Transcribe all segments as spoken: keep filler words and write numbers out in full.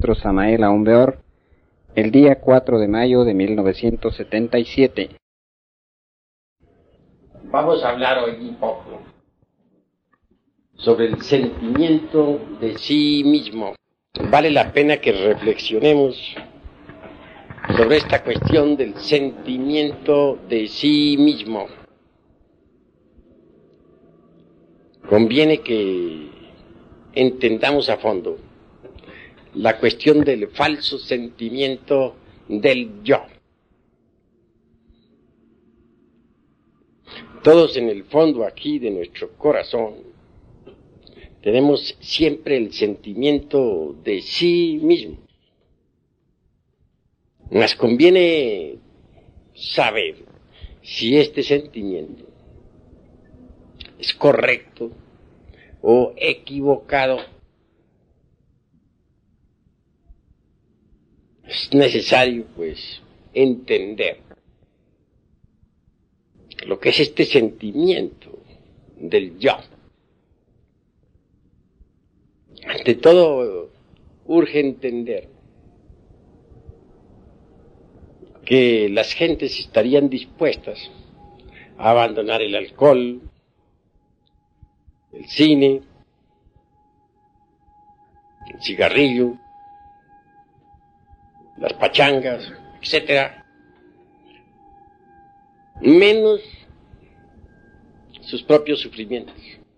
maestro Samael Aumbeor, el día cuatro de mayo de mil novecientos setenta y siete. Vamos a hablar hoy un poco sobre el sentimiento de sí mismo. Vale la pena que reflexionemos sobre esta cuestión del sentimiento de sí mismo. Conviene que entendamos a fondo la cuestión del falso sentimiento del yo. Todos en el fondo aquí de nuestro corazón tenemos siempre el sentimiento de sí mismo. Mas conviene saber si este sentimiento es correcto o equivocado. Es necesario, pues, entender lo que es este sentimiento del yo. Ante todo, urge entender que las gentes estarían dispuestas a abandonar el alcohol, el cine, el cigarrillo, las pachangas, etcétera, menos sus propios sufrimientos.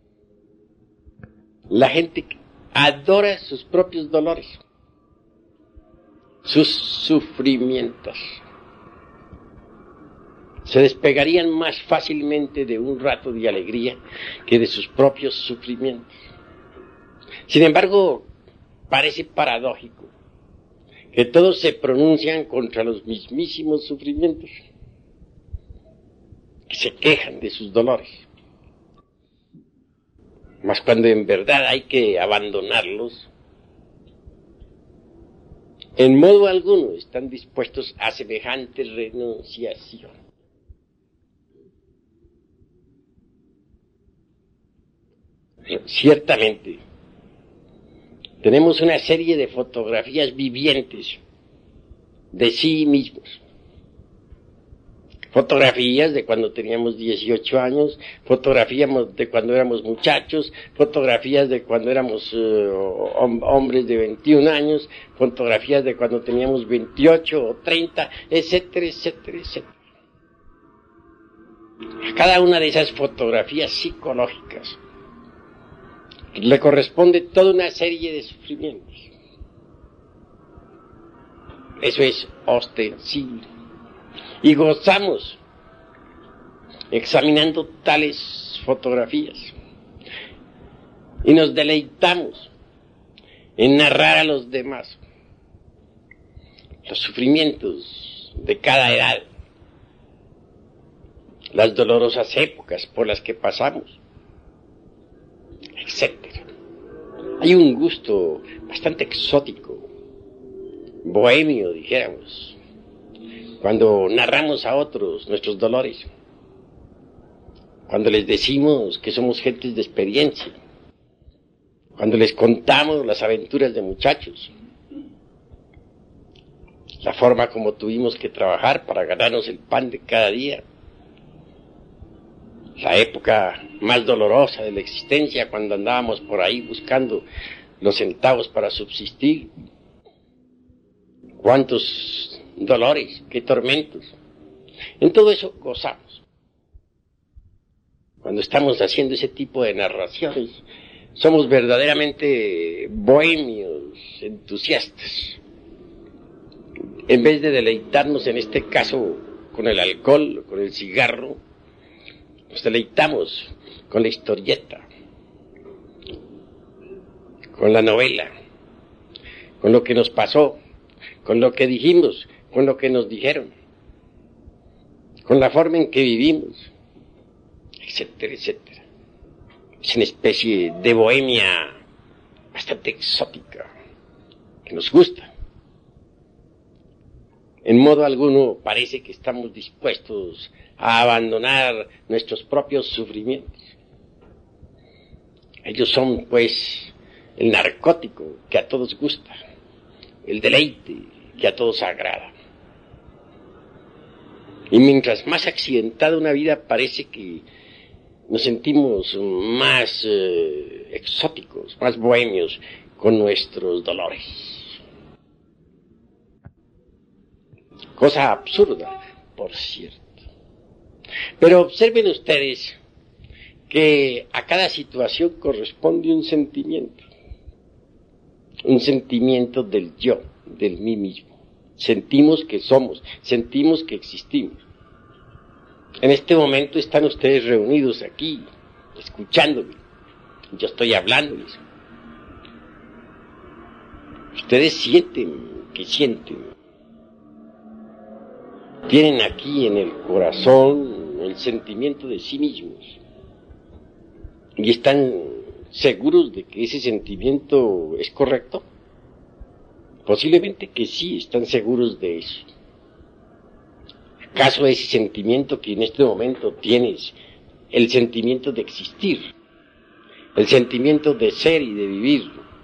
La gente adora sus propios dolores, sus sufrimientos. Se despegarían más fácilmente de un rato de alegría que de sus propios sufrimientos. Sin embargo, parece paradójico que todos se pronuncian contra los mismísimos sufrimientos, que se quejan de sus dolores. Mas cuando en verdad hay que abandonarlos, en modo alguno están dispuestos a semejante renunciación. Ciertamente, tenemos una serie de fotografías vivientes de sí mismos. Fotografías de cuando teníamos dieciocho años, fotografías de cuando éramos muchachos, fotografías de cuando éramos uh, hombres de veintiún años, fotografías de cuando teníamos veintiocho o treinta, etcétera, etcétera, etcétera. A cada una de esas fotografías psicológicas le corresponde toda una serie de sufrimientos. Eso es ostensible. Y gozamos examinando tales fotografías. Y nos deleitamos en narrar a los demás los sufrimientos de cada edad, las dolorosas épocas por las que pasamos, etcétera. Hay un gusto bastante exótico, bohemio, dijéramos, cuando narramos a otros nuestros dolores, cuando les decimos que somos gentes de experiencia, cuando les contamos las aventuras de muchachos, la forma como tuvimos que trabajar para ganarnos el pan de cada día, la época más dolorosa de la existencia, cuando andábamos por ahí buscando los centavos para subsistir. Cuántos dolores, qué tormentos. En todo eso gozamos. Cuando estamos haciendo ese tipo de narraciones, somos verdaderamente bohemios, entusiastas. En vez de deleitarnos, en este caso, con el alcohol, con el cigarro, nos deleitamos con la historieta, con la novela, con lo que nos pasó, con lo que dijimos, con lo que nos dijeron, con la forma en que vivimos, etcétera, etcétera. Es una especie de bohemia bastante exótica, que nos gusta. En modo alguno parece que estamos dispuestos a abandonar nuestros propios sufrimientos. Ellos son, pues, el narcótico que a todos gusta, el deleite que a todos agrada. Y mientras más accidentada una vida, parece que nos sentimos más eh, exóticos, más bohemios con nuestros dolores. Cosa absurda, por cierto. Pero observen ustedes que a cada situación corresponde un sentimiento. Un sentimiento del yo, del mí mismo. Sentimos que somos, sentimos que existimos. En este momento están ustedes reunidos aquí, escuchándome. Yo estoy hablándoles. Ustedes sienten que sienten. Tienen aquí en el corazón el sentimiento de sí mismos. Y están seguros de que ese sentimiento es correcto. Posiblemente que sí, están seguros de eso. ¿Acaso ese sentimiento que en este momento tienes, el sentimiento de existir, el sentimiento de ser y de vivir,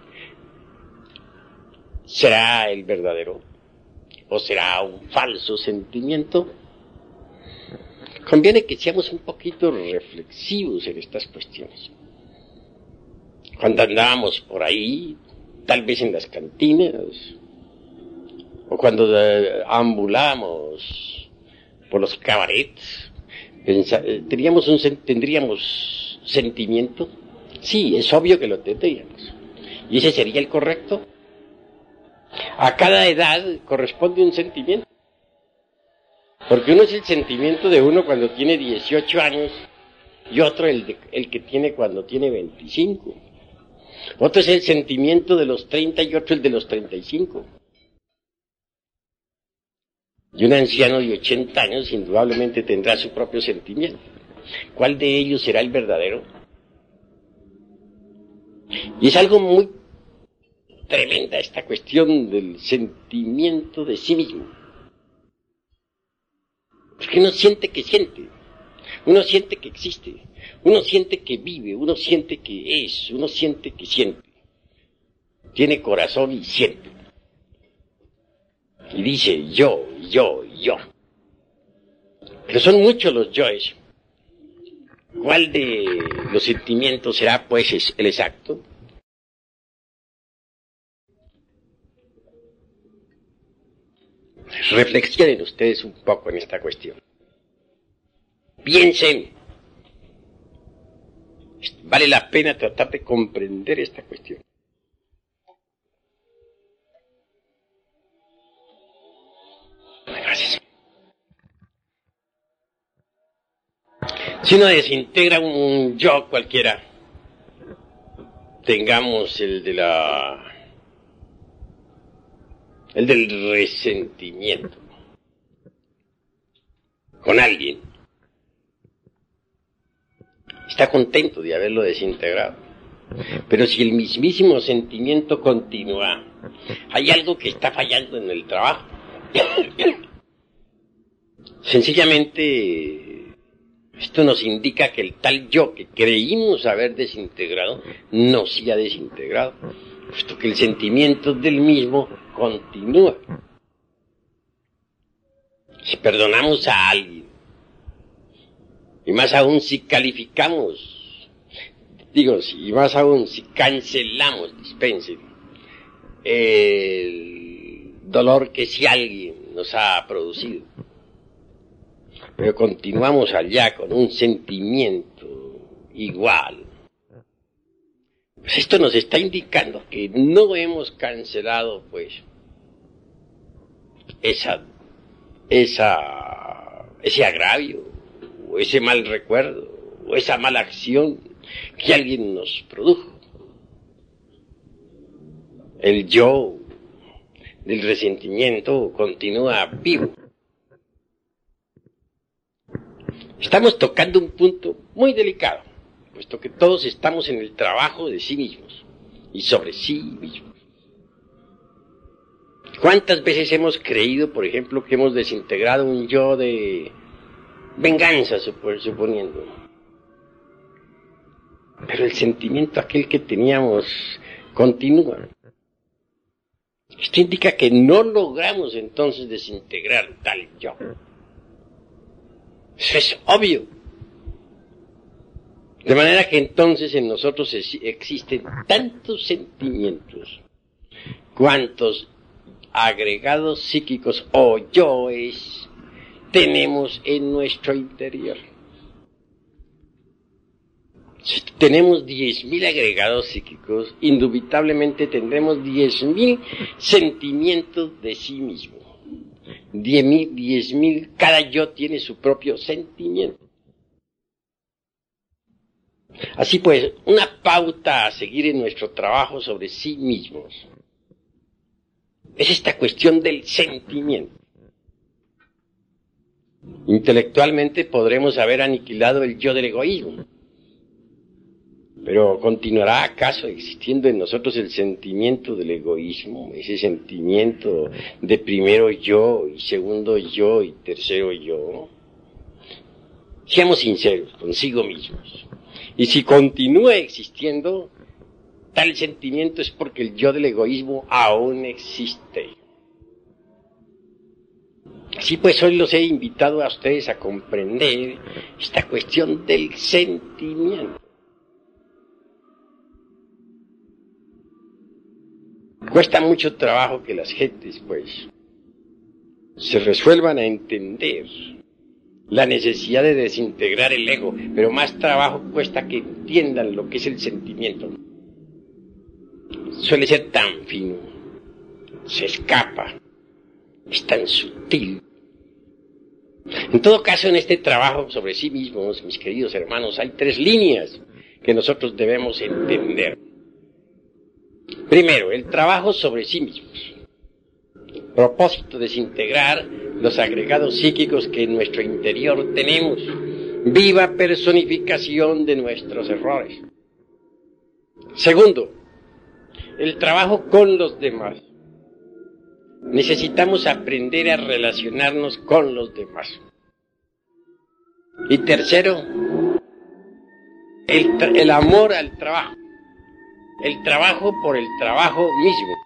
será el verdadero? ¿O será un falso sentimiento? Conviene que seamos un poquito reflexivos en estas cuestiones. Cuando andábamos por ahí, tal vez en las cantinas, o cuando ambulamos por los cabarets, pensa, ¿tendríamos, un, ¿tendríamos sentimiento? Sí, es obvio que lo tendríamos. ¿Y ese sería el correcto? A cada edad corresponde un sentimiento. Porque uno es el sentimiento de uno cuando tiene dieciocho años y otro el, de, el que tiene cuando tiene veinticinco. Otro es el sentimiento de los treinta y otro el de los treinta y cinco. Y un anciano de ochenta años indudablemente tendrá su propio sentimiento. ¿Cuál de ellos será el verdadero? Y es algo muy tremenda esta cuestión del sentimiento de sí mismo. Porque uno siente que siente, uno siente que existe, uno siente que vive, uno siente que es, uno siente que siente. Tiene corazón y siente. Y dice yo, yo, yo. Pero son muchos los yoes. ¿Cuál de los sentimientos será pues el exacto? Reflexionen ustedes un poco en esta cuestión. Piensen. Vale la pena tratar de comprender esta cuestión. Gracias. Si uno desintegra un yo cualquiera, tengamos el de la el del resentimiento con alguien, está contento de haberlo desintegrado. Pero si el mismísimo sentimiento continúa, hay algo que está fallando en el trabajo. Sencillamente, esto nos indica que el tal yo que creímos haber desintegrado, no se ha desintegrado, puesto que el sentimiento del mismo continúa. Si perdonamos a alguien, y más aún si calificamos, digo, y más aún si cancelamos, dispensen, el dolor que si alguien nos ha producido, pero continuamos allá con un sentimiento igual, pues esto nos está indicando que no hemos cancelado, pues, esa, esa, ese agravio, o ese mal recuerdo, o esa mala acción que alguien nos produjo. El yo del resentimiento continúa vivo. Estamos tocando un punto muy delicado, puesto que todos estamos en el trabajo de sí mismos y sobre sí mismos. ¿Cuántas veces hemos creído, por ejemplo, que hemos desintegrado un yo de venganza, suponiendo? Pero el sentimiento aquel que teníamos continúa. Esto indica que no logramos entonces desintegrar tal yo. Eso es obvio. De manera que entonces en nosotros existen tantos sentimientos cuantos agregados psíquicos o yoes tenemos en nuestro interior. Si tenemos diez mil agregados psíquicos, indubitablemente tendremos diez mil sentimientos de sí mismo. diez mil, diez mil, cada yo tiene su propio sentimiento. Así pues, una pauta a seguir en nuestro trabajo sobre sí mismos es esta cuestión del sentimiento. Intelectualmente podremos haber aniquilado el yo del egoísmo, pero ¿continuará acaso existiendo en nosotros el sentimiento del egoísmo? Ese sentimiento de primero yo y segundo yo y tercero yo. Seamos sinceros consigo mismos. Y si continúa existiendo tal sentimiento es porque el yo del egoísmo aún existe. Así pues, hoy los he invitado a ustedes a comprender esta cuestión del sentimiento. Cuesta mucho trabajo que las gentes, pues, se resuelvan a entender la necesidad de desintegrar el ego, pero más trabajo cuesta que entiendan lo que es el sentimiento. Suele ser tan fino, se escapa, es tan sutil. En todo caso, en este trabajo sobre sí mismos, mis queridos hermanos, hay tres líneas que nosotros debemos entender. Primero, el trabajo sobre sí mismos. Propósito, desintegrar los agregados psíquicos que en nuestro interior tenemos. Viva personificación de nuestros errores. Segundo, el trabajo con los demás. Necesitamos aprender a relacionarnos con los demás. Y tercero, el, tra- el amor al trabajo. El trabajo por el trabajo mismo.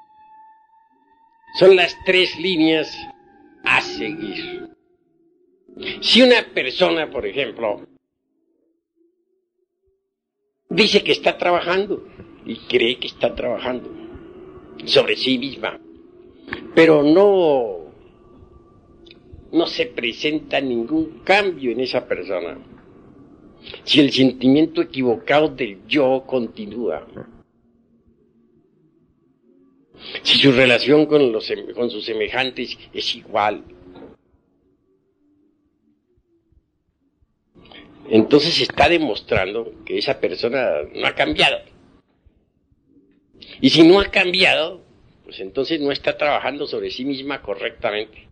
Son las tres líneas a seguir. Si una persona, por ejemplo, dice que está trabajando y cree que está trabajando sobre sí misma, pero no, no se presenta ningún cambio en esa persona, si el sentimiento equivocado del yo continúa, si su relación con, los, con sus semejantes es igual, entonces está demostrando que esa persona no ha cambiado. Y si no ha cambiado, pues entonces no está trabajando sobre sí misma correctamente.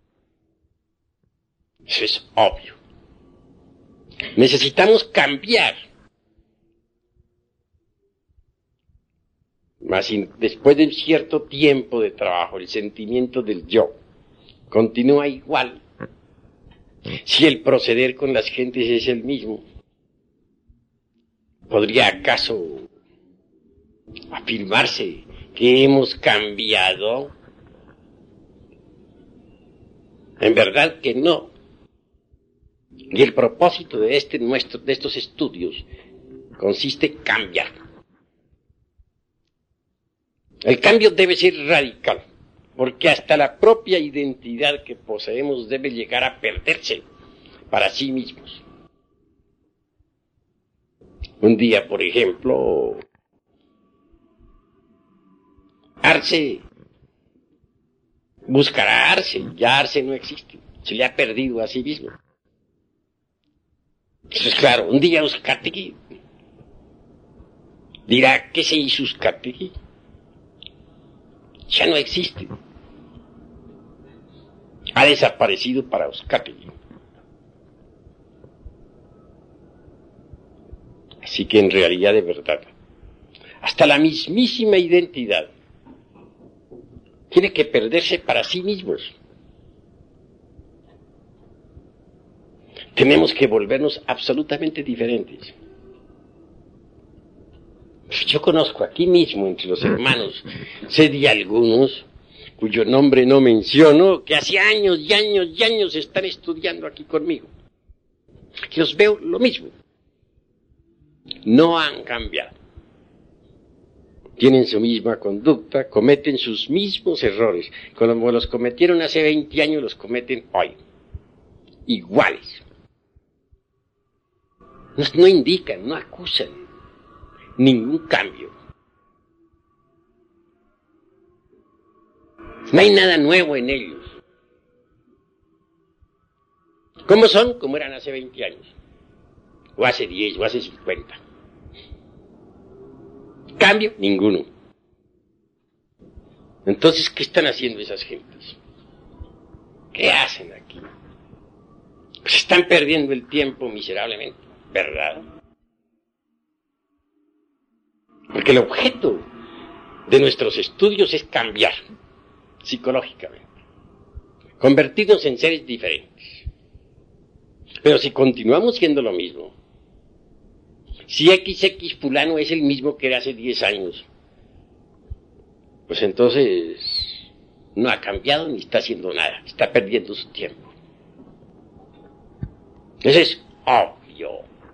Eso es obvio. Necesitamos cambiar. Mas si después de un cierto tiempo de trabajo, el sentimiento del yo continúa igual, si el proceder con las gentes es el mismo, ¿podría acaso afirmarse que hemos cambiado? En verdad que no. Y el propósito de, este, nuestro, de estos estudios consiste en cambiar. El cambio debe ser radical, porque hasta la propia identidad que poseemos debe llegar a perderse para sí mismos. Un día, por ejemplo, Arce buscará a Arce, ya Arce no existe, se le ha perdido a sí mismo. Eso es claro. Un día Uzcategui dirá, ¿qué se hizo Uzcategui? Ya no existe. Ha desaparecido para Uzcategui. Así que en realidad, de verdad, hasta la mismísima identidad tiene que perderse para sí mismos. Tenemos que volvernos absolutamente diferentes. Yo conozco aquí mismo, entre los hermanos, sé de algunos cuyo nombre no menciono, que hace años y años y años están estudiando aquí conmigo. Que los veo lo mismo. No han cambiado. Tienen su misma conducta, cometen sus mismos errores. Como los cometieron hace veinte años, los cometen hoy. Iguales. No, no indican, no acusan ningún cambio. No hay nada nuevo en ellos. ¿Cómo son? Como eran hace veinte años. O hace diez, o hace cincuenta. Cambio, ninguno. Entonces, ¿qué están haciendo esas gentes? ¿Qué hacen aquí? Pues están perdiendo el tiempo miserablemente, ¿verdad? Porque el objeto de nuestros estudios es cambiar psicológicamente, convertirnos en seres diferentes. Pero si continuamos siendo lo mismo, si equis equis fulano es el mismo que era hace diez años, pues entonces no ha cambiado ni está haciendo nada, está perdiendo su tiempo. Eso es obvio.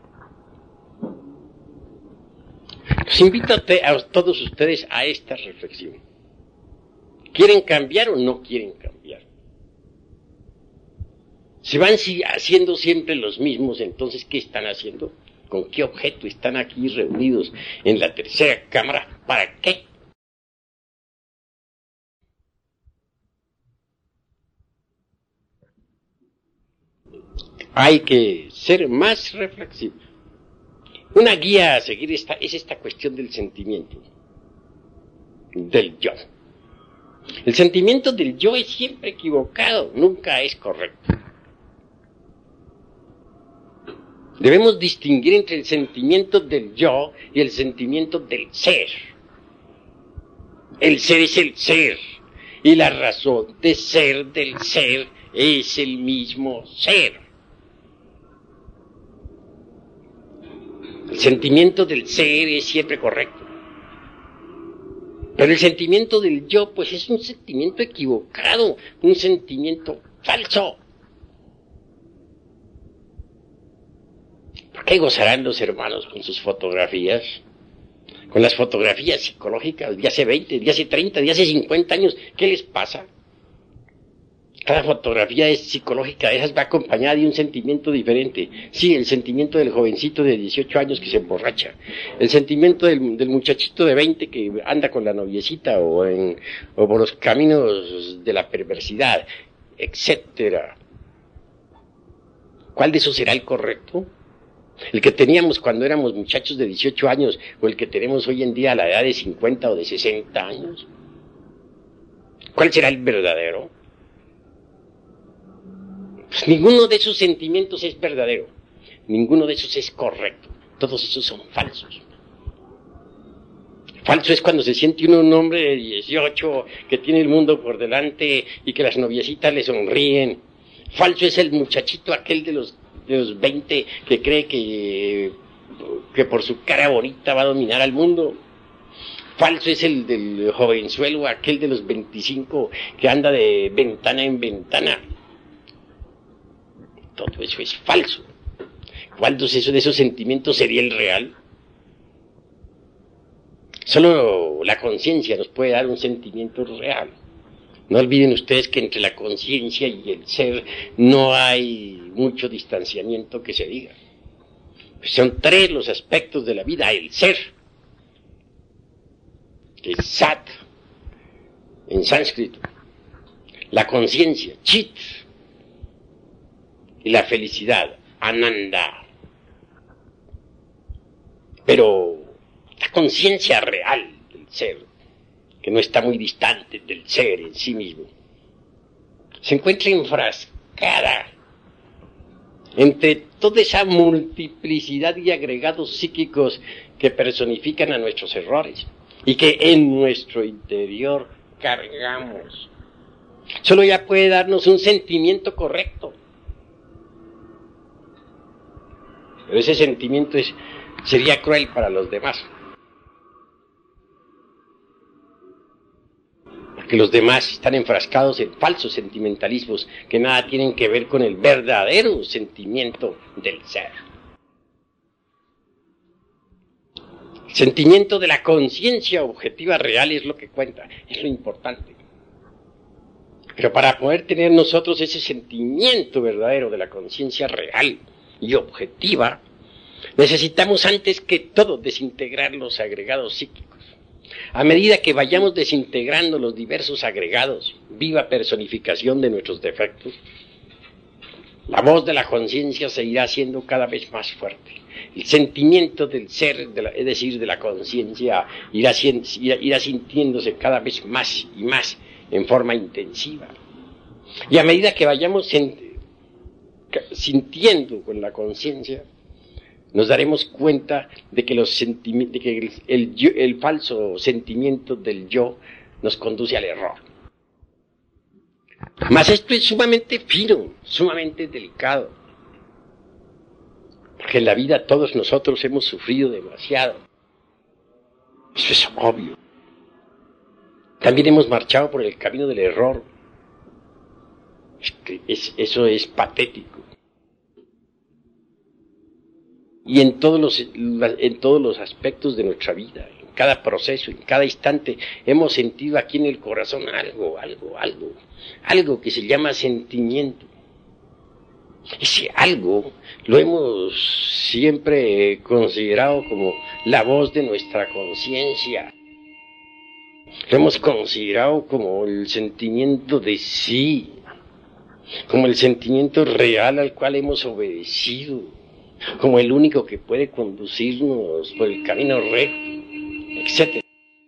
Los invito a, te, a todos ustedes a esta reflexión. ¿Quieren cambiar o no quieren cambiar? Si van haciendo siempre los mismos, entonces, ¿qué están haciendo? ¿Con qué objeto están aquí reunidos en la tercera cámara? ¿Para qué? Hay que ser más reflexivo. Una guía a seguir esta, es esta cuestión del sentimiento, del yo. El sentimiento del yo es siempre equivocado, nunca es correcto. Debemos distinguir entre el sentimiento del yo y el sentimiento del ser. El ser es el ser, y la razón de ser del ser es el mismo ser. El sentimiento del ser es siempre correcto. Pero el sentimiento del yo, pues es un sentimiento equivocado, un sentimiento falso. ¿Por qué gozarán los hermanos con sus fotografías? Con las fotografías psicológicas de hace veinte, de hace treinta, de hace cincuenta años. ¿Qué les pasa? Cada fotografía es psicológica, de esas va acompañada de un sentimiento diferente. Sí, el sentimiento del jovencito de dieciocho años que se emborracha. El sentimiento del, del muchachito de veinte que anda con la noviecita o, en, o por los caminos de la perversidad, etcétera. ¿Cuál de esos será el correcto? ¿El que teníamos cuando éramos muchachos de dieciocho años o el que tenemos hoy en día a la edad de cincuenta o de sesenta años? ¿Cuál será el verdadero? Pues ninguno de esos sentimientos es verdadero, ninguno de esos es correcto, todos esos son falsos. Falso es cuando se siente uno un hombre de dieciocho que tiene el mundo por delante y que las noviecitas le sonríen. Falso es el muchachito aquel de los, de los veinte que cree que, que por su cara bonita va a dominar al mundo. Falso es el del jovenzuelo aquel de los veinticinco que anda de ventana en ventana. Todo eso es falso. ¿Cuál de esos, de esos sentimientos sería el real? Solo la conciencia nos puede dar un sentimiento real. No olviden ustedes que entre la conciencia y el ser no hay mucho distanciamiento que se diga. Pues son tres los aspectos de la vida. El ser, que es sat en sánscrito. La conciencia, chit. Y la felicidad, ananda. Pero la conciencia real del ser, que no está muy distante del ser en sí mismo, se encuentra enfrascada entre toda esa multiplicidad y agregados psíquicos que personifican a nuestros errores y que en nuestro interior cargamos. Solo ella puede darnos un sentimiento correcto. Pero ese sentimiento es, sería cruel para los demás. porque los demás están enfrascados en falsos sentimentalismos que nada tienen que ver con el verdadero sentimiento del ser. El sentimiento de la conciencia objetiva real es lo que cuenta, es lo importante. Pero para poder tener nosotros ese sentimiento verdadero de la conciencia real y objetiva, necesitamos antes que todo desintegrar los agregados psíquicos. A medida que vayamos desintegrando los diversos agregados, viva personificación de nuestros defectos, la voz de la conciencia se irá haciendo cada vez más fuerte. El sentimiento del ser, de la, es decir, de la conciencia, irá, irá, irá sintiéndose cada vez más y más en forma intensiva. Y a medida que vayamos sintiendo con la conciencia, nos daremos cuenta de que, los de que el, el, yo, el falso sentimiento del yo nos conduce al error. Mas esto es sumamente fino, sumamente delicado, porque en la vida todos nosotros hemos sufrido demasiado. Eso es obvio. También hemos marchado por el camino del error. Es que es, eso es patético. Y en todos los, en todos los aspectos de nuestra vida, en cada proceso, en cada instante, hemos sentido aquí en el corazón algo, algo, algo, algo que se llama sentimiento. Ese algo lo hemos siempre considerado como la voz de nuestra conciencia. Lo hemos considerado como el sentimiento de sí, como el sentimiento real al cual hemos obedecido, como el único que puede conducirnos por el camino recto, etcétera.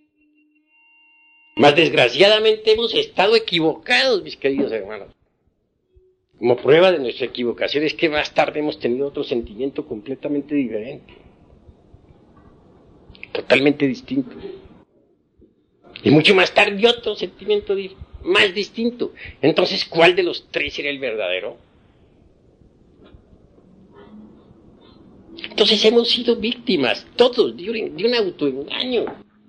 Mas desgraciadamente hemos estado equivocados, mis queridos hermanos. Como prueba de nuestra equivocación es que más tarde hemos tenido otro sentimiento completamente diferente, totalmente distinto. Y mucho más tarde otro sentimiento más distinto. Entonces, ¿cuál de los tres era el verdadero? Entonces hemos sido víctimas, todos, de un, de un autoengaño.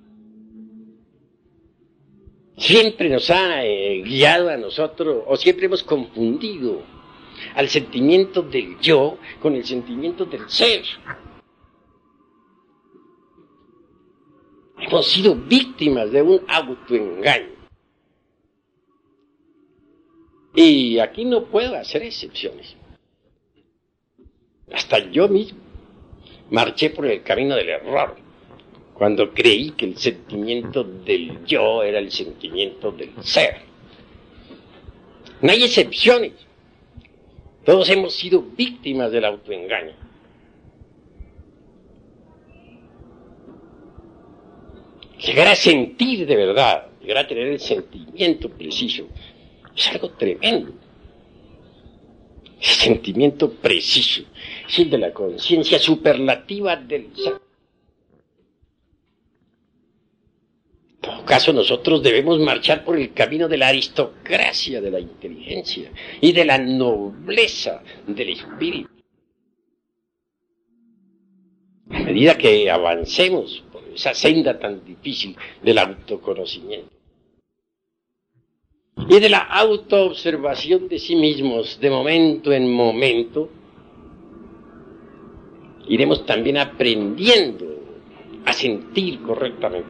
Siempre nos ha eh, guiado a nosotros, o siempre hemos confundido al sentimiento del yo con el sentimiento del ser. Hemos sido víctimas de un autoengaño. Y aquí no puedo hacer excepciones. Hasta yo mismo marché por el camino del error cuando creí que el sentimiento del yo era el sentimiento del ser. No hay excepciones. Todos hemos sido víctimas del autoengaño. Llegar a sentir de verdad, llegar a tener el sentimiento preciso, es algo tremendo. El sentimiento preciso, es el de la conciencia superlativa del ser. En todo caso, nosotros debemos marchar por el camino de la aristocracia de la inteligencia y de la nobleza del espíritu. A medida que avancemos por esa senda tan difícil del autoconocimiento y de la autoobservación de sí mismos de momento en momento, iremos también aprendiendo a sentir correctamente.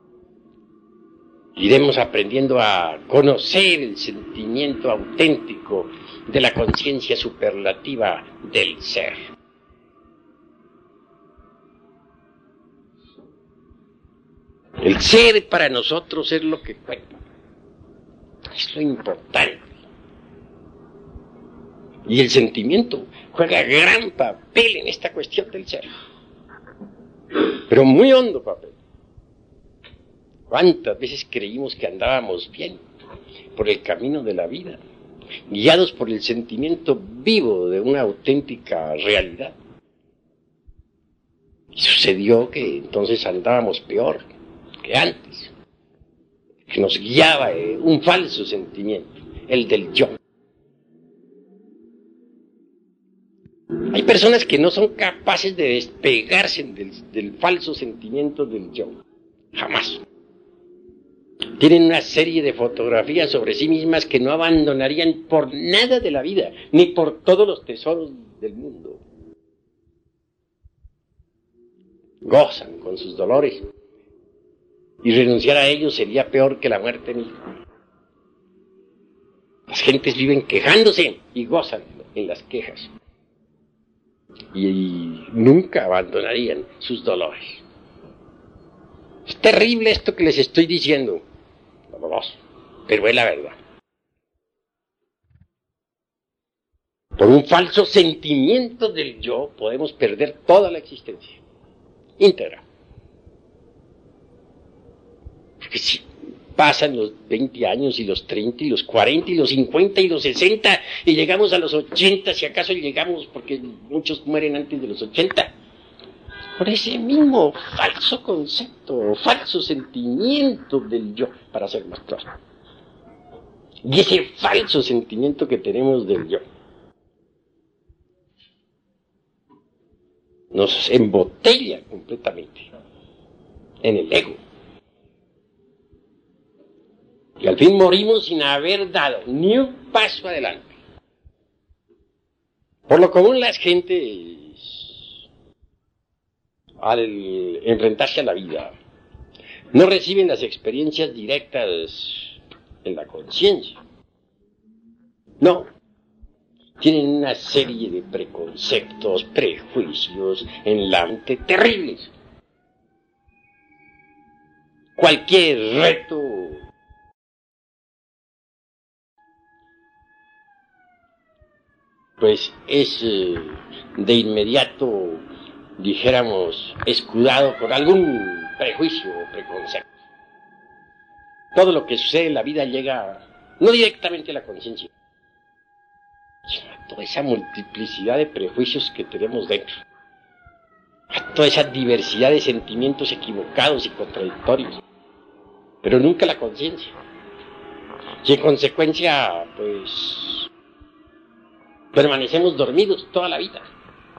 Iremos aprendiendo a conocer el sentimiento auténtico de la conciencia superlativa del ser. El ser para nosotros es lo que cuenta. Es lo importante. Y el sentimiento juega gran papel en esta cuestión del ser. Pero muy hondo papel. ¿Cuántas veces creímos que andábamos bien por el camino de la vida, guiados por el sentimiento vivo de una auténtica realidad? Y sucedió que entonces andábamos peor que antes, que nos guiaba eh, un falso sentimiento, el del yo. Hay personas que no son capaces de despegarse del, del falso sentimiento del yo, jamás. Tienen una serie de fotografías sobre sí mismas que no abandonarían por nada de la vida, ni por todos los tesoros del mundo. Gozan con sus dolores, y renunciar a ellos sería peor que la muerte misma. Las gentes viven quejándose y gozan en las quejas, y, y nunca abandonarían sus dolores. Es terrible esto que les estoy diciendo, doloroso, pero es la verdad. Por un falso sentimiento del yo podemos perder toda la existencia íntegra. Porque si pasan los veinte años y los treinta y los cuarenta y los cincuenta y los sesenta y llegamos a los ochenta, si acaso llegamos, porque muchos mueren antes de los ochenta, por ese mismo falso concepto, falso sentimiento del yo, para ser más claro. Y ese falso sentimiento que tenemos del yo nos embotella completamente en el ego. Y al fin morimos sin haber dado ni un paso adelante. Por lo común las gentes, al enfrentarse a la vida, no reciben las experiencias directas en la conciencia. No. Tienen una serie de preconceptos, prejuicios en la mente terribles. Cualquier reto pues es eh, de inmediato, dijéramos, escudado por algún prejuicio o preconcepto. Todo lo que sucede en la vida llega no directamente a la conciencia, sino a toda esa multiplicidad de prejuicios que tenemos dentro, a toda esa diversidad de sentimientos equivocados y contradictorios, pero nunca la conciencia. Y en consecuencia, pues, permanecemos dormidos toda la vida.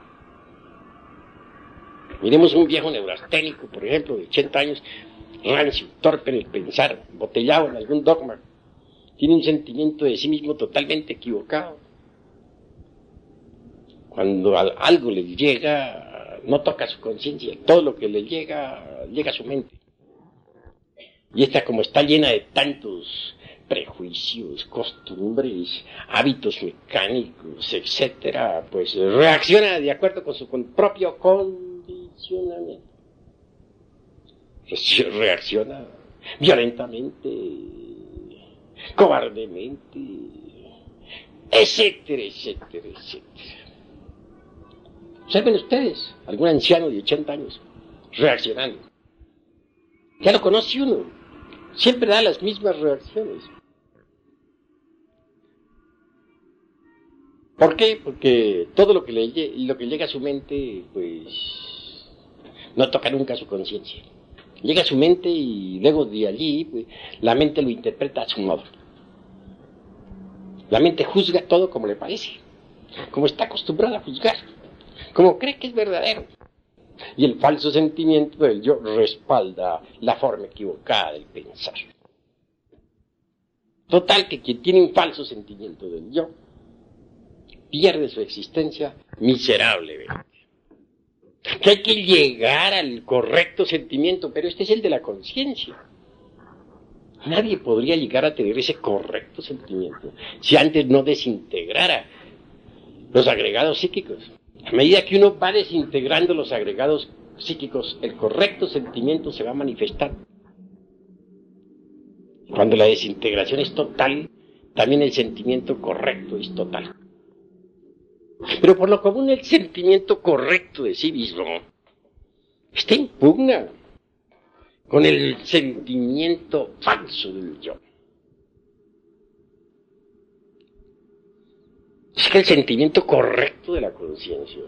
Miremos un viejo neurasténico, por ejemplo, de ochenta años, rancio, torpe en el pensar, embotellado en algún dogma, tiene un sentimiento de sí mismo totalmente equivocado. Cuando algo le llega, no toca su conciencia, todo lo que le llega, llega a su mente. Y esta, como está llena de tantos prejuicios, costumbres, hábitos mecánicos, etcétera, pues reacciona de acuerdo con su con propio condicionamiento. Reacciona violentamente, cobardemente, etcétera, etcétera, etcétera. Observen ustedes, algún anciano de ochenta años reaccionando. Ya lo conoce uno, siempre da las mismas reacciones. ¿Por qué? Porque todo lo que, le, lo que llega a su mente, pues, no toca nunca su conciencia. Llega a su mente y luego de allí, pues, la mente lo interpreta a su modo. La mente juzga todo como le parece, como está acostumbrada a juzgar, como cree que es verdadero. Y el falso sentimiento del yo respalda la forma equivocada del pensar. Total, que quien tiene un falso sentimiento del yo pierde su existencia miserablemente. Que hay que llegar al correcto sentimiento, pero este es el de la conciencia. Nadie podría llegar a tener ese correcto sentimiento si antes no desintegrara los agregados psíquicos. A medida que uno va desintegrando los agregados psíquicos, el correcto sentimiento se va a manifestar. Cuando la desintegración es total, también el sentimiento correcto es total. Pero por lo común el sentimiento correcto de sí mismo está en pugna con el sentimiento falso del yo. Es que el sentimiento correcto de la conciencia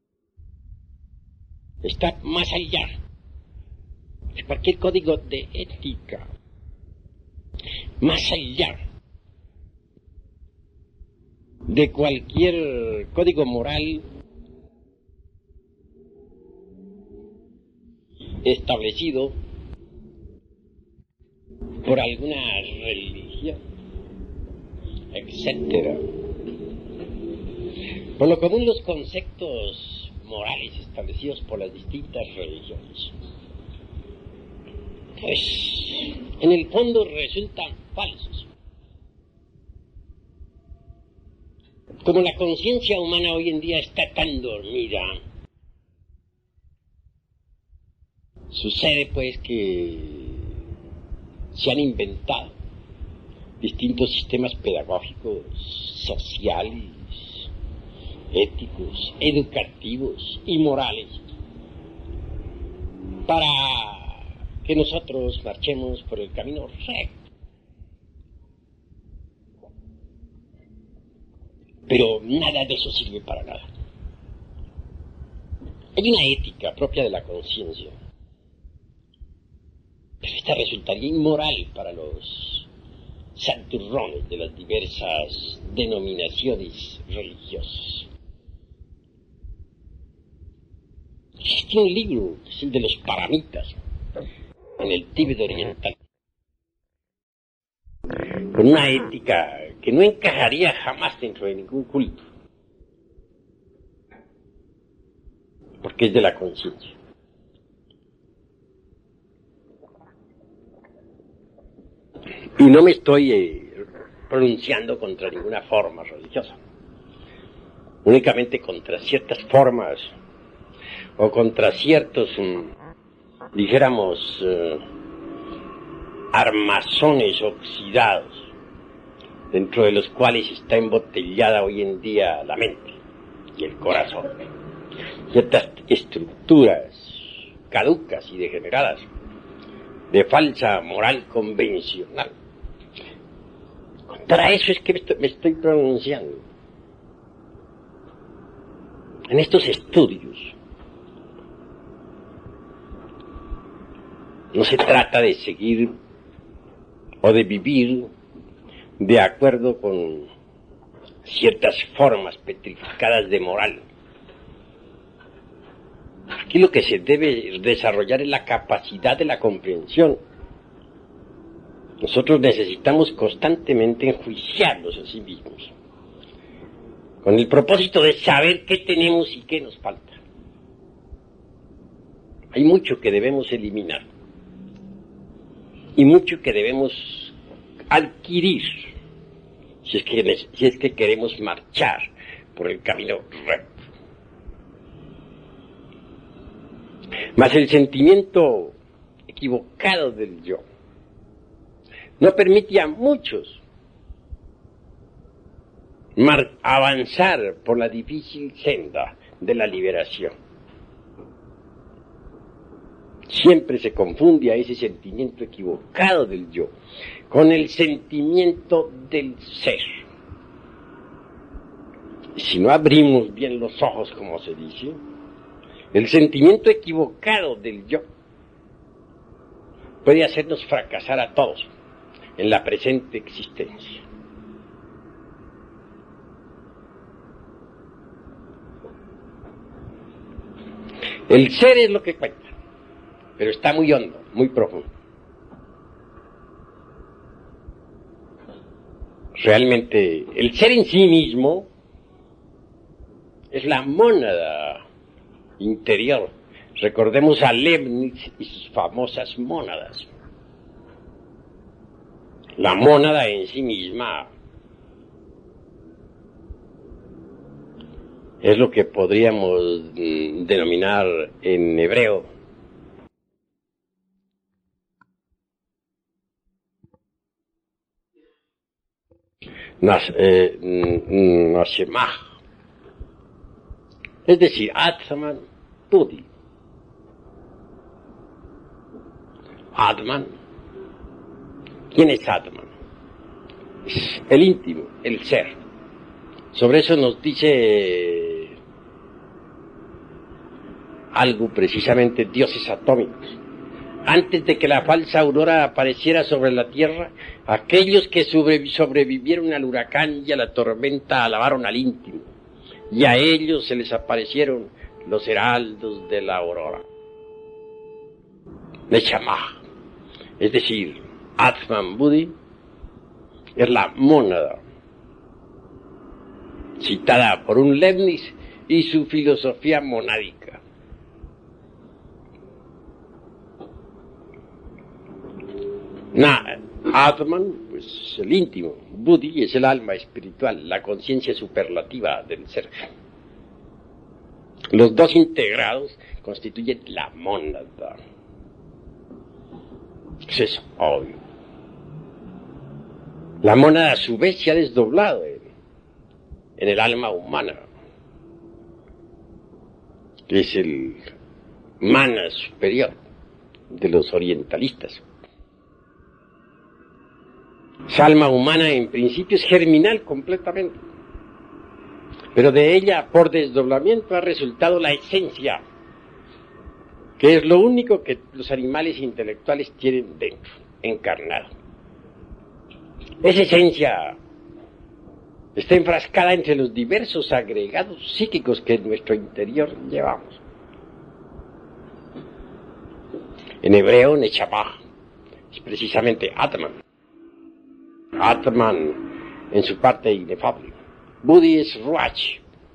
está más allá de cualquier código de ética, más allá de cualquier código moral por alguna religión, etcétera. Por lo común, los conceptos morales establecidos por las distintas religiones, pues, en el fondo resultan falsos. Como la conciencia humana hoy en día está tan dormida, sucede pues que se han inventado distintos sistemas pedagógicos, sociales, éticos, educativos y morales para que nosotros marchemos por el camino recto. Pero nada de eso sirve para nada. Hay una ética propia de la conciencia, pero esta resultaría inmoral para los santurrones de las diversas denominaciones religiosas. Existe un libro, que es el de los paramitas, en el Tíbet oriental, con una ética que no encajaría jamás dentro de ningún culto, porque es de la conciencia. Y no me estoy eh, pronunciando contra ninguna forma religiosa, únicamente contra ciertas formas o contra ciertos, um, dijéramos, uh, armazones oxidados, dentro de los cuales está embotellada hoy en día la mente y el corazón. Ciertas estructuras caducas y degeneradas de falsa moral convencional. Contra eso es que me estoy pronunciando. En estos estudios no se trata de seguir o de vivir de acuerdo con ciertas formas petrificadas de moral. Aquí lo que se debe desarrollar es la capacidad de la comprensión. Nosotros necesitamos constantemente enjuiciarnos a sí mismos, con el propósito de saber qué tenemos y qué nos falta. Hay mucho que debemos eliminar y mucho que debemos adquirir si es que, si es que queremos marchar por el camino recto. Mas el sentimiento equivocado del yo no permite a muchos mar- avanzar por la difícil senda de la liberación. Siempre se confunde a ese sentimiento equivocado del yo con el sentimiento del ser. Si no abrimos bien los ojos, como se dice, el sentimiento equivocado del yo puede hacernos fracasar a todos en la presente existencia. El ser es lo que cuenta, pero está muy hondo, muy profundo. Realmente, el ser en sí mismo es la mónada interior. Recordemos a Leibniz y sus famosas mónadas. La mónada en sí misma es lo que podríamos mm, denominar en hebreo nas, eh, nashemah, es decir, Atman Budi. Atman, ¿quién es Atman? Es el íntimo, el ser. Sobre eso nos dice algo precisamente dioses atómicos. Antes de que la falsa aurora apareciera sobre la tierra, aquellos que sobre, sobrevivieron al huracán y a la tormenta alabaron al íntimo, y a ellos se les aparecieron los heraldos de la aurora. Neshama, es decir, Atman Buddhi es la mónada, citada por un Leibniz y su filosofía monádica. Na, Atman, pues el íntimo, Buddhi es el alma espiritual, la conciencia superlativa del ser. Los dos integrados constituyen la mónada. Eso es obvio. La mónada a su vez se ha desdoblado en, en el alma humana, que es el mana superior de los orientalistas. Esa alma humana en principio es germinal completamente, pero de ella por desdoblamiento ha resultado la esencia, que es lo único que los animales intelectuales tienen dentro, encarnado. Esa esencia está enfrascada entre los diversos agregados psíquicos que en nuestro interior llevamos. En hebreo, Neshama es precisamente Atman. Atman en su parte inefable. Buddhi es Ruach.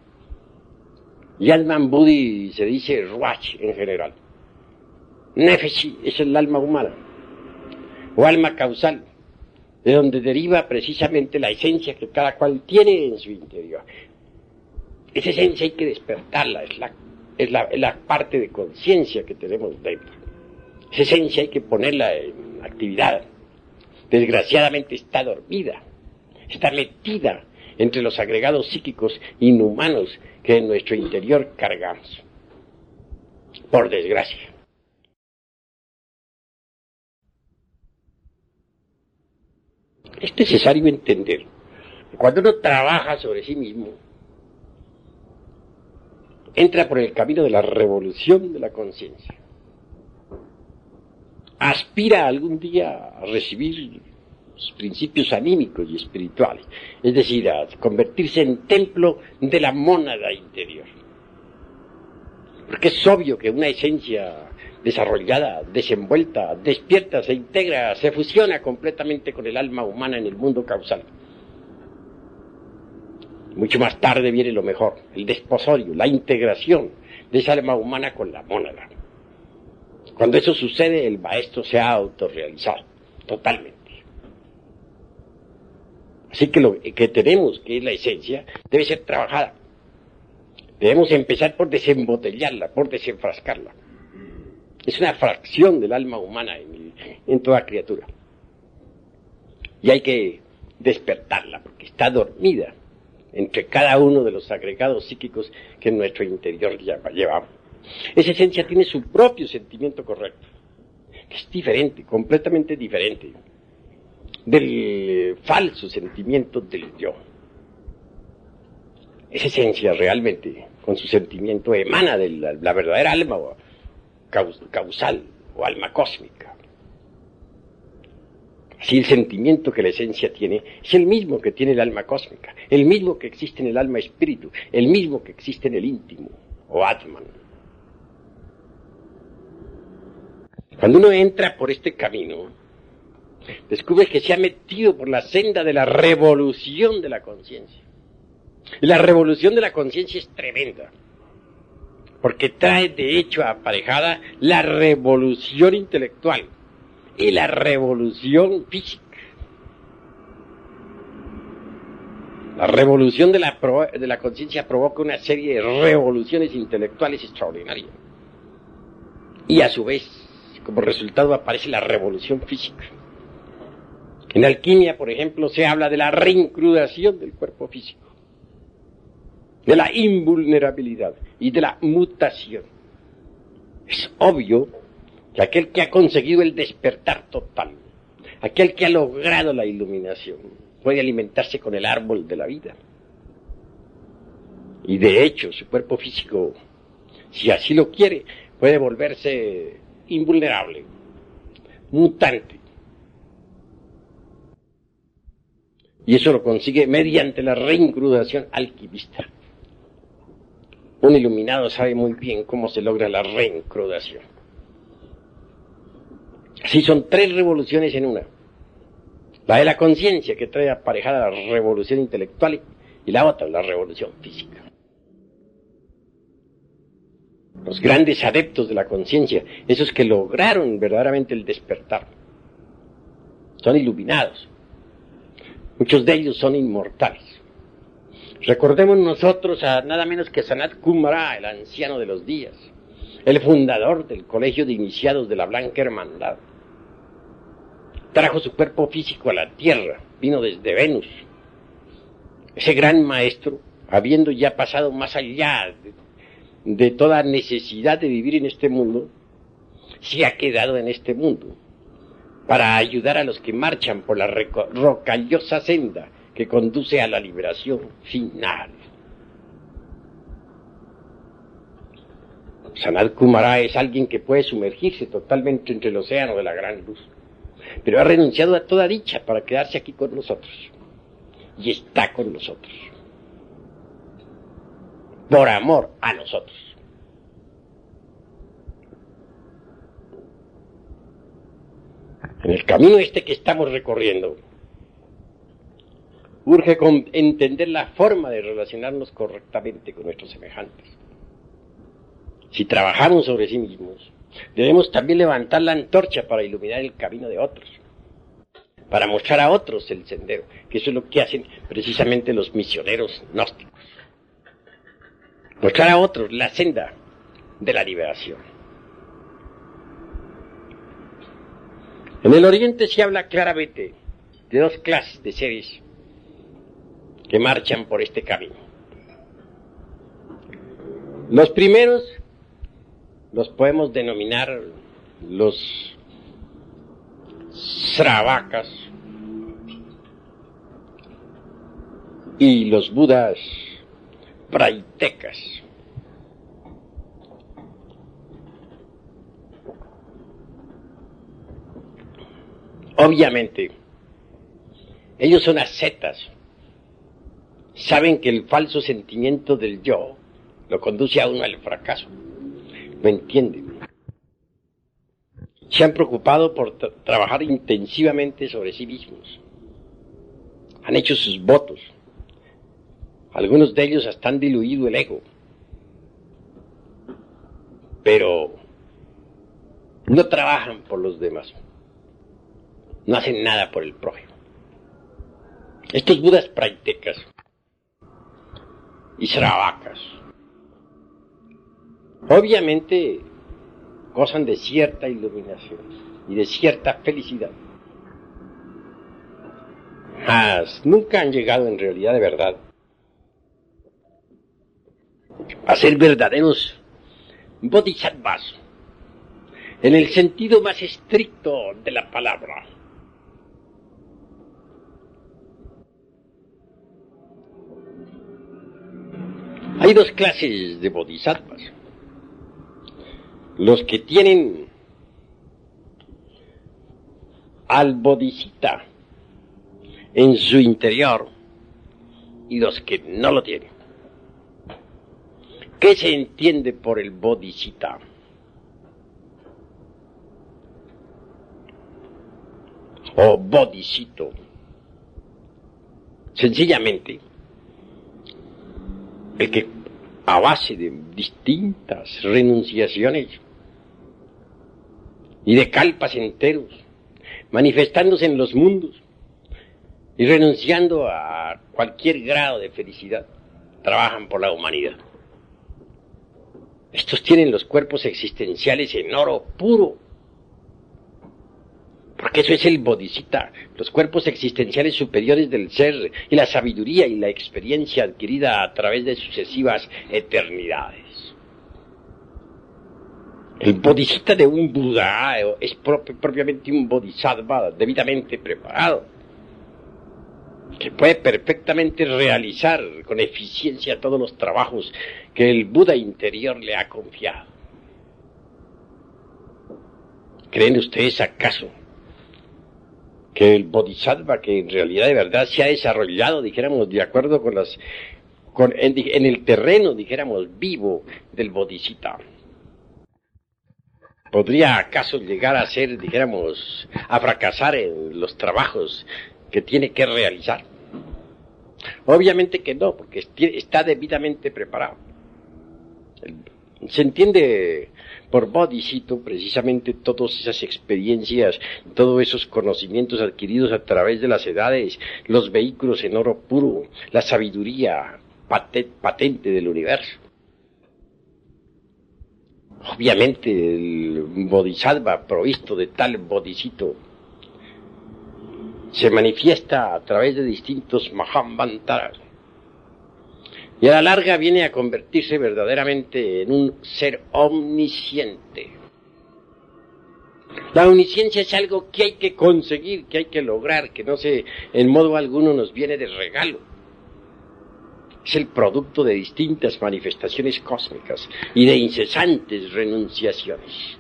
Y Atman Buddhi se dice Ruach en general. Nefesh es el alma humana, o alma causal, de donde deriva precisamente la esencia que cada cual tiene en su interior. Esa esencia hay que despertarla, es la, es la, es la parte de conciencia que tenemos dentro. Esa esencia hay que ponerla en actividad. Desgraciadamente está dormida, está metida entre los agregados psíquicos inhumanos que en nuestro interior cargamos. Por desgracia. Es necesario entender que cuando uno trabaja sobre sí mismo, entra por el camino de la revolución de la conciencia. Aspira algún día a recibir los principios anímicos y espirituales, es decir, a convertirse en templo de la mónada interior. Porque es obvio que una esencia desarrollada, desenvuelta, despierta, se integra, se fusiona completamente con el alma humana en el mundo causal. Mucho más tarde viene lo mejor, el desposorio, la integración de esa alma humana con la mónada. Cuando eso sucede, el maestro se ha autorrealizado totalmente. Así que lo que tenemos, que es la esencia, debe ser trabajada. Debemos empezar por desembotellarla, por desenfrascarla. Es una fracción del alma humana en, en toda criatura. Y hay que despertarla, porque está dormida entre cada uno de los agregados psíquicos que en nuestro interior llevamos. Esa esencia tiene su propio sentimiento correcto, que es diferente, completamente diferente del falso sentimiento del yo. Esa esencia realmente, con su sentimiento, emana de la, la verdadera alma o causal o alma cósmica. Así el sentimiento que la esencia tiene es el mismo que tiene el alma cósmica, el mismo que existe en el alma espíritu, el mismo que existe en el íntimo o Atman. Cuando uno entra por este camino, descubre que se ha metido por la senda de la revolución de la conciencia. Y la revolución de la conciencia es tremenda, porque trae de hecho aparejada la revolución intelectual y la revolución física. La revolución de la, de la conciencia provoca una serie de revoluciones intelectuales extraordinarias. Y a su vez, como resultado, aparece la revolución física. En alquimia, por ejemplo, se habla de la reincrudación del cuerpo físico, de la invulnerabilidad y de la mutación. Es obvio que aquel que ha conseguido el despertar total, aquel que ha logrado la iluminación, puede alimentarse con el árbol de la vida. Y de hecho, su cuerpo físico, si así lo quiere, puede volverse invulnerable, mutante. Y eso lo consigue mediante la reincrudación alquimista. Un iluminado sabe muy bien cómo se logra la reincrudación. Así son tres revoluciones en una. La de la conciencia, que trae aparejada la revolución intelectual, y la otra, la revolución física. Los grandes adeptos de la conciencia, esos que lograron verdaderamente el despertar, son iluminados. Muchos de ellos son inmortales. Recordemos nosotros a nada menos que Sanat Kumara, el anciano de los días, el fundador del Colegio de Iniciados de la Blanca Hermandad. Trajo su cuerpo físico a la Tierra, vino desde Venus. Ese gran maestro, habiendo ya pasado más allá de, de toda necesidad de vivir en este mundo, se ha quedado en este mundo para ayudar a los que marchan por la rocallosa senda que conduce a la liberación final. Sanat Kumara es alguien que puede sumergirse totalmente entre el océano de la gran luz, pero ha renunciado a toda dicha para quedarse aquí con nosotros, y está con nosotros, por amor a nosotros. En el camino este que estamos recorriendo, urge con entender la forma de relacionarnos correctamente con nuestros semejantes. Si trabajamos sobre sí mismos, debemos también levantar la antorcha para iluminar el camino de otros, para mostrar a otros el sendero, que eso es lo que hacen precisamente los misioneros gnósticos. Mostrar a otros la senda de la liberación. En el Oriente se habla claramente de dos clases de seres que marchan por este camino. Los primeros los podemos denominar los Sravakas y los Budas Praitekas. Obviamente, ellos son ascetas. Saben que el falso sentimiento del yo lo conduce a uno al fracaso. Lo entienden. Se han preocupado por tra- trabajar intensivamente sobre sí mismos. Han hecho sus votos. Algunos de ellos hasta han diluido el ego. Pero no trabajan por los demás. No hacen nada por el prójimo. Estos budas praitekas y sravakas obviamente gozan de cierta iluminación y de cierta felicidad. Mas nunca han llegado en realidad de verdad a ser verdaderos bodhisattvas en el sentido más estricto de la palabra. Hay dos clases de bodhisattvas. Los que tienen al bodhisattva en su interior y los que no lo tienen. ¿Qué se entiende por el bodhisattva? O bodhisattva. Sencillamente, el que a base de distintas renunciaciones y de kalpas enteros, manifestándose en los mundos y renunciando a cualquier grado de felicidad, trabajan por la humanidad. Estos tienen los cuerpos existenciales en oro puro, porque eso es el bodhisattva, los cuerpos existenciales superiores del ser y la sabiduría y la experiencia adquirida a través de sucesivas eternidades. El bodhisattva de un Buda es prop- propiamente un bodhisattva debidamente preparado, que puede perfectamente realizar con eficiencia todos los trabajos que el Buda interior le ha confiado. ¿Creen ustedes acaso que el bodhisattva, que en realidad de verdad se ha desarrollado, dijéramos, de acuerdo con las, con, en, en el terreno, dijéramos, vivo del bodhisattva, podría acaso llegar a ser, dijéramos, a fracasar en los trabajos que tiene que realizar. Obviamente que no, porque está debidamente preparado. Se entiende por bodhisattva precisamente todas esas experiencias, todos esos conocimientos adquiridos a través de las edades, los vehículos en oro puro, la sabiduría patente del universo. Obviamente el bodhisattva provisto de tal bodhisattva se manifiesta a través de distintos mahamantaras y a la larga viene a convertirse verdaderamente en un ser omnisciente. La omnisciencia es algo que hay que conseguir, que hay que lograr, que no se, en modo alguno nos viene de regalo. Es el producto de distintas manifestaciones cósmicas y de incesantes renunciaciones.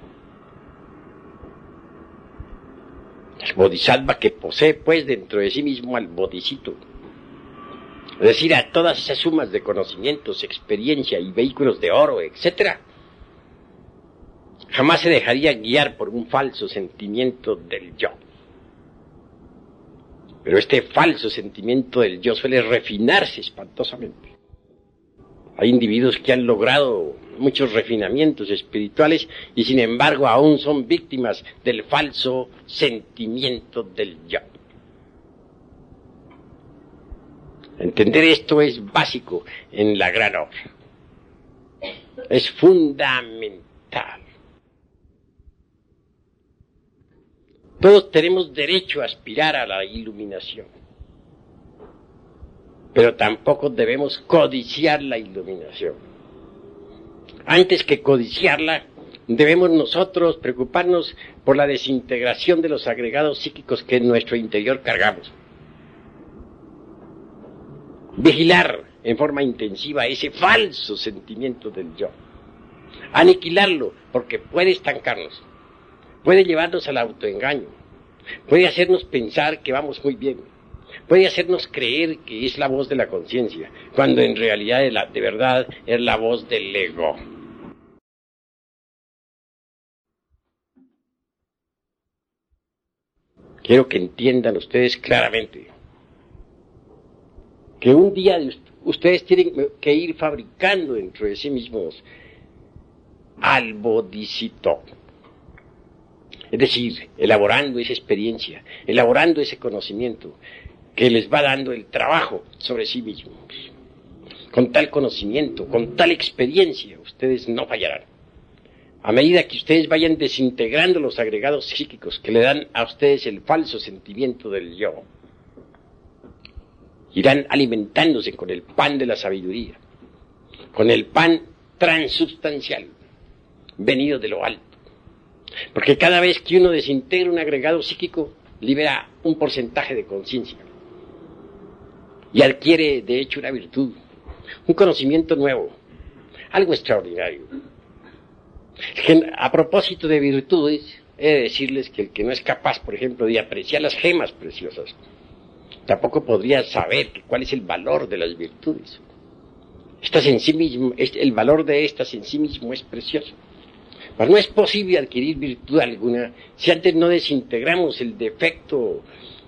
El bodhisattva que posee pues dentro de sí mismo al bodhisattva, es decir, a todas esas sumas de conocimientos, experiencia y vehículos de oro, etcétera, jamás se dejaría guiar por un falso sentimiento del yo. Pero este falso sentimiento del yo suele refinarse espantosamente. Hay individuos que han logrado muchos refinamientos espirituales y sin embargo aún son víctimas del falso sentimiento del yo. Entender esto es básico en la gran obra. Es fundamental. Todos tenemos derecho a aspirar a la iluminación, pero tampoco debemos codiciar la iluminación. Antes que codiciarla, debemos nosotros preocuparnos por la desintegración de los agregados psíquicos que en nuestro interior cargamos. Vigilar en forma intensiva ese falso sentimiento del yo. Aniquilarlo, porque puede estancarnos. Puede llevarnos al autoengaño, puede hacernos pensar que vamos muy bien, puede hacernos creer que es la voz de la conciencia, cuando en realidad de, la, de verdad es la voz del ego. Quiero que entiendan ustedes claramente que un día ustedes tienen que ir fabricando dentro de sí mismos al bodhisattva. Es decir, elaborando esa experiencia, elaborando ese conocimiento que les va dando el trabajo sobre sí mismos. Con tal conocimiento, con tal experiencia, ustedes no fallarán. A medida que ustedes vayan desintegrando los agregados psíquicos que le dan a ustedes el falso sentimiento del yo, irán alimentándose con el pan de la sabiduría, con el pan transubstancial, venido de lo alto. Porque cada vez que uno desintegra un agregado psíquico, libera un porcentaje de conciencia y adquiere, de hecho, una virtud, un conocimiento nuevo, algo extraordinario. A propósito de virtudes, he de decirles que el que no es capaz, por ejemplo, de apreciar las gemas preciosas, tampoco podría saber cuál es el valor de las virtudes. Estas en sí mismo, el valor de estas en sí mismo es precioso. Pero no es posible adquirir virtud alguna si antes no desintegramos el defecto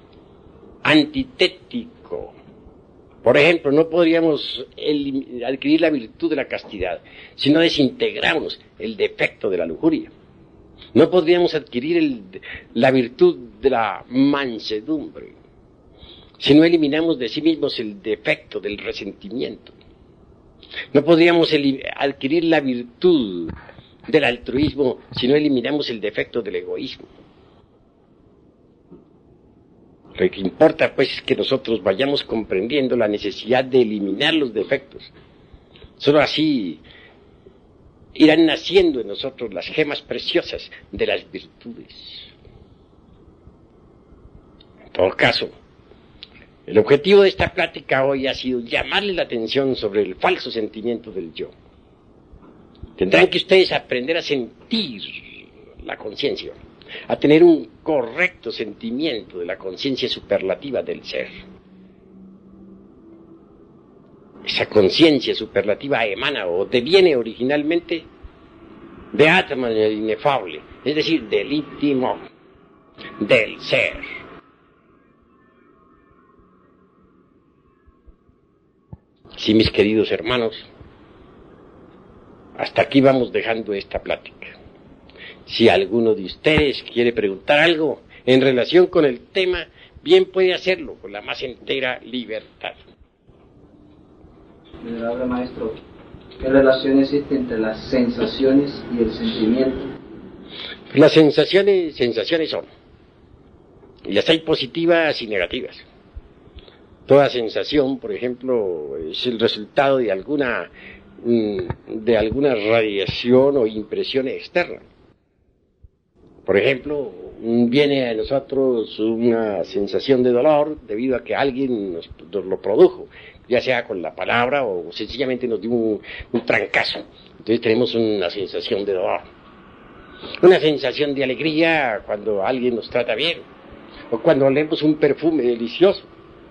antitético. Por ejemplo, no podríamos el, adquirir la virtud de la castidad si no desintegramos el defecto de la lujuria. No podríamos adquirir el, la virtud de la mansedumbre si no eliminamos de sí mismos el defecto del resentimiento. No podríamos el, adquirir la virtud del altruismo si no eliminamos el defecto del egoísmo. Lo que importa pues es que nosotros vayamos comprendiendo la necesidad de eliminar los defectos. Solo así irán naciendo en nosotros las gemas preciosas de las virtudes. En todo caso, el objetivo de esta plática hoy ha sido llamarle la atención sobre el falso sentimiento del yo. Tendrán que ustedes aprender a sentir la conciencia, a tener un correcto sentimiento de la conciencia superlativa del ser. Esa conciencia superlativa emana o deviene originalmente de Atman, el inefable, es decir, del íntimo, del ser. Sí, mis queridos hermanos, hasta aquí vamos dejando esta plática. Si alguno de ustedes quiere preguntar algo en relación con el tema, bien puede hacerlo con la más entera libertad. Venerable maestro, ¿qué relación existe entre las sensaciones y el sentimiento? Las sensaciones, sensaciones son, y las hay positivas y negativas. Toda sensación, por ejemplo, es el resultado de alguna, de alguna radiación o impresión externa. Por ejemplo, viene a nosotros una sensación de dolor debido a que alguien nos, nos lo produjo, ya sea con la palabra o sencillamente nos dio un, un trancazo. Entonces tenemos una sensación de dolor. Una sensación de alegría cuando alguien nos trata bien, o cuando olemos un perfume delicioso.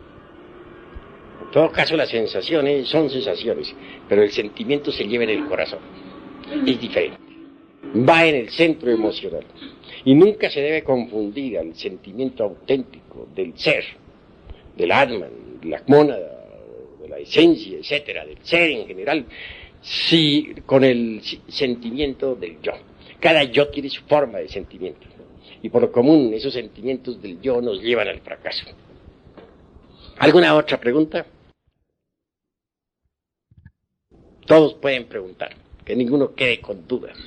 En todo caso, las sensaciones son sensaciones, pero el sentimiento se lleva en el corazón. Es diferente. Va en el centro emocional. Y nunca se debe confundir al sentimiento auténtico del ser, del alma, de la mónada, de la esencia, etcétera, del ser en general, si, con el sentimiento del yo. Cada yo tiene su forma de sentimiento. Y por lo común, esos sentimientos del yo nos llevan al fracaso. ¿Alguna otra pregunta? Todos pueden preguntar, que ninguno quede con dudas.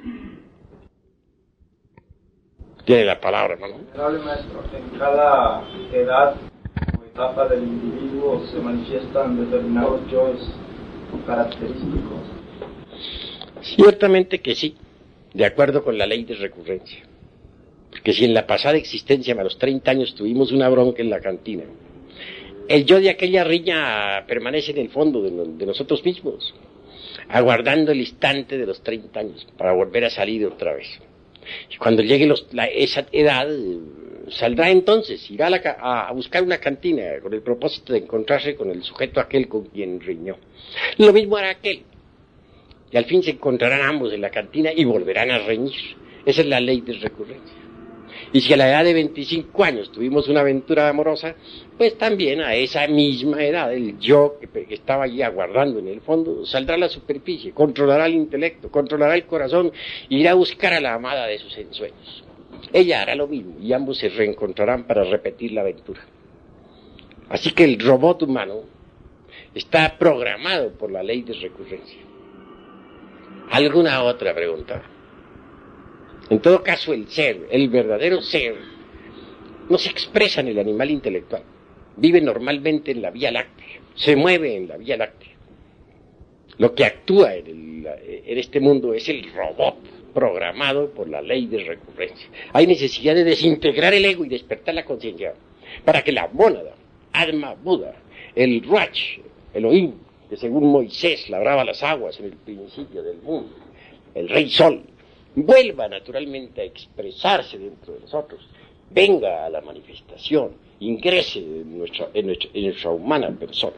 Tiene la palabra, hermano. Venerable maestro, en cada edad o etapa del individuo se manifiestan determinados yoes característicos. Ciertamente que sí, de acuerdo con la ley de recurrencia. Porque si en la pasada existencia, a los treinta años, tuvimos una bronca en la cantina, el yo de aquella riña permanece en el fondo de, de nosotros mismos, aguardando el instante de los treinta años para volver a salir otra vez. Y cuando llegue los, la, esa edad, saldrá entonces, irá a, la, a, a buscar una cantina con el propósito de encontrarse con el sujeto aquel con quien riñó. Lo mismo hará aquel. Y al fin se encontrarán ambos en la cantina y volverán a reñir. Esa es la ley de recurrencia. Y si a la edad de veinticinco años tuvimos una aventura amorosa, pues también a esa misma edad, el yo que, que estaba allí aguardando en el fondo, saldrá a la superficie, controlará el intelecto, controlará el corazón, e irá a buscar a la amada de sus ensueños. Ella hará lo mismo y ambos se reencontrarán para repetir la aventura. Así que el robot humano está programado por la ley de recurrencia. ¿Alguna otra pregunta? En todo caso, el ser, el verdadero ser, no se expresa en el animal intelectual. Vive normalmente en la Vía Láctea, se mueve en la Vía Láctea. Lo que actúa en, el, en este mundo es el robot programado por la ley de recurrencia. Hay necesidad de desintegrar el ego y despertar la conciencia para que la mónada, Atma, Buda, el Ruach, Elohim, que según Moisés labraba las aguas en el principio del mundo, el Rey Sol, vuelva naturalmente a expresarse dentro de nosotros, venga a la manifestación, ingrese en nuestra, en nuestra, en nuestra humana persona.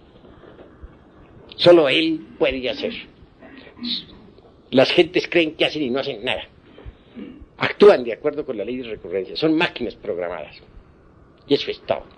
Solo Él puede hacer. Las gentes creen que hacen y no hacen nada. Actúan de acuerdo con la ley de recurrencia, son máquinas programadas. Y eso es todo.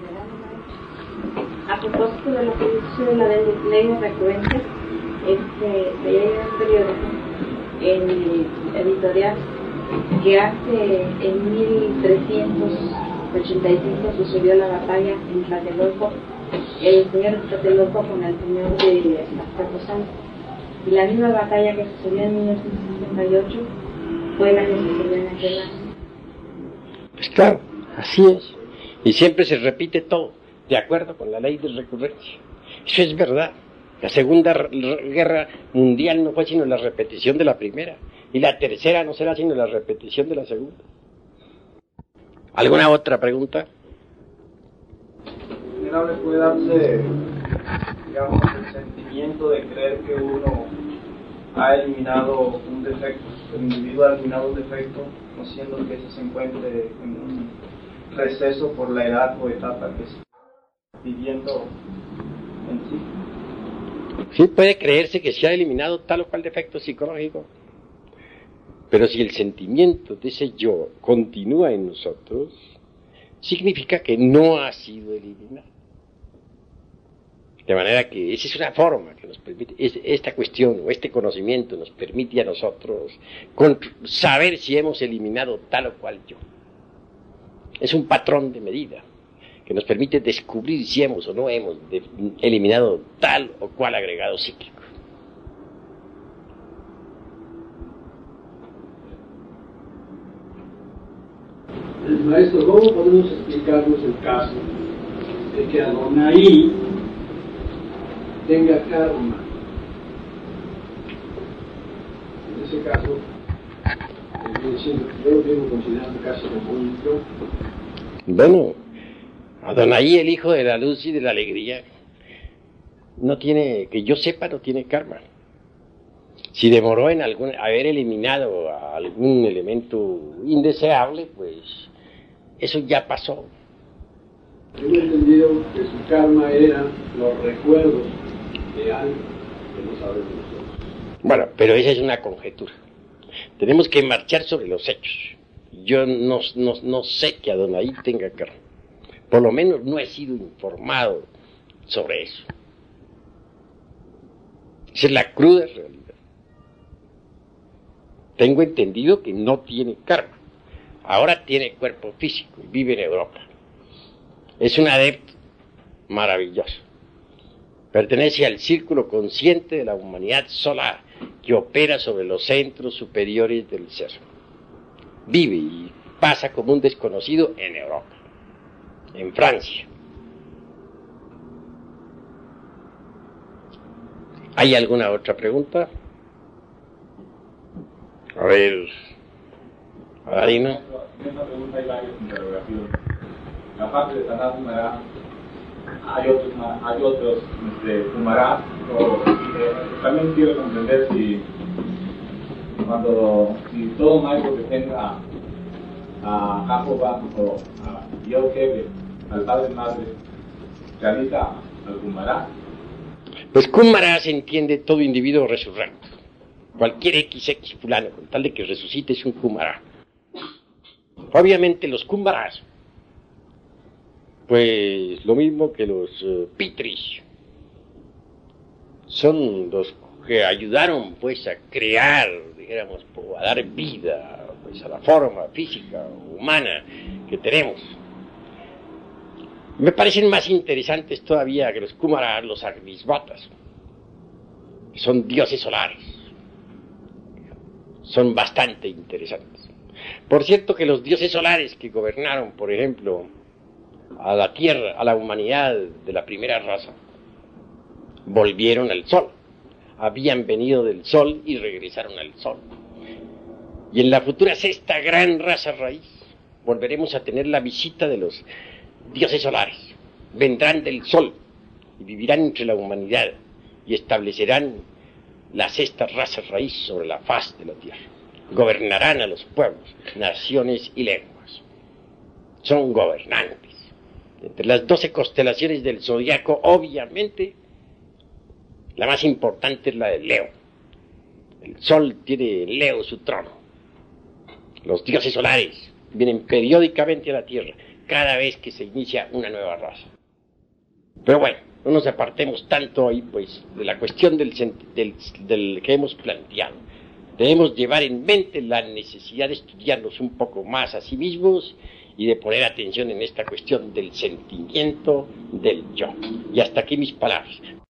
A propósito de lo que dice la ley de recurrencia, este, hay un periodo en el editorial que hace en mil trescientos ochenta y cinco sucedió la batalla en Tlatelolco, el señor de Tlatelolco con el señor de Azcapotzalco, y la misma batalla que sucedió en mil novecientos sesenta y ocho fue la que sucedió en aquel año. Pues claro, así es, y siempre se repite todo de acuerdo con la ley de recurrencia. Eso es verdad. La Segunda Guerra Mundial no fue sino la repetición de la primera, y la tercera no será sino la repetición de la segunda. ¿Alguna otra pregunta? Venerable, puede darse, digamos, el sentimiento de creer que uno ha eliminado un defecto, el individuo ha eliminado un defecto, no siendo que ese se encuentre en un receso por la edad o etapa que está viviendo en sí. Sí, puede creerse que se ha eliminado tal o cual defecto psicológico, pero si el sentimiento de ese yo continúa en nosotros, significa que no ha sido eliminado. De manera que esa es una forma que nos permite, es, esta cuestión o este conocimiento nos permite a nosotros con, saber si hemos eliminado tal o cual yo. Es un patrón de medida que nos permite descubrir si hemos o no hemos de, eliminado tal o cual agregado psíquico. Maestro, ¿cómo podemos explicarnos el caso de que Adonai tenga karma? En ese caso, eh, viene siendo, yo lo vengo considerando casi como un yo. Bueno, Adonai, el hijo de la luz y de la alegría, no tiene, que yo sepa, no tiene karma. Si demoró en algún, haber eliminado a algún elemento indeseable, pues eso ya pasó. Yo he entendido que su karma era los recuerdos de algo que no sabemos nosotros. Bueno, pero esa es una conjetura. Tenemos que marchar sobre los hechos. Yo no, no, no sé que Adonai tenga karma. Por lo menos no he sido informado sobre eso. Esa es la cruda realidad. Tengo entendido que no tiene karma. Ahora tiene cuerpo físico y vive en Europa. Es un adepto maravilloso. Pertenece al círculo consciente de la humanidad solar que opera sobre los centros superiores del ser. Vive y pasa como un desconocido en Europa, en Francia. ¿Hay alguna otra pregunta? A ver, Adarino. En esta pregunta hay varias interrogaciones. La parte de Sanat Kumará, hay otros, hay otros de Kumará, o eh, también quiero comprender si cuando, si todo maestro que tenga a Jehová o a Yahweh, al Padre Madre, realiza al Kumará. Pues Kumará se entiende todo individuo resurrecto. Cualquier equis equis fulano, con tal de que resucite, es un Kumará. Obviamente los Kumarás, pues lo mismo que los uh, Pitris, son los que ayudaron pues a crear, dijéramos, a dar vida pues, a la forma física, humana que tenemos. Me parecen más interesantes todavía que los Kumarás, los Agnisvatas, que son dioses solares. Son bastante interesantes. Por cierto que los dioses solares que gobernaron, por ejemplo, a la tierra, a la humanidad de la primera raza, volvieron al sol. Habían venido del sol y regresaron al sol. Y en la futura sexta gran raza raíz, volveremos a tener la visita de los dioses solares. Vendrán del sol y vivirán entre la humanidad y establecerán la sexta raza raíz sobre la faz de la tierra. Gobernarán a los pueblos, naciones y lenguas. Son gobernantes. Entre las doce constelaciones del zodiaco, obviamente, la más importante es la de Leo. El sol tiene en Leo su trono. Los dioses solares vienen periódicamente a la tierra, cada vez que se inicia una nueva raza. Pero bueno, no nos apartemos tanto ahí, pues, de la cuestión del, del, del que hemos planteado. Debemos llevar en mente la necesidad de estudiarnos un poco más a sí mismos y de poner atención en esta cuestión del sentimiento del yo. Y hasta aquí mis palabras.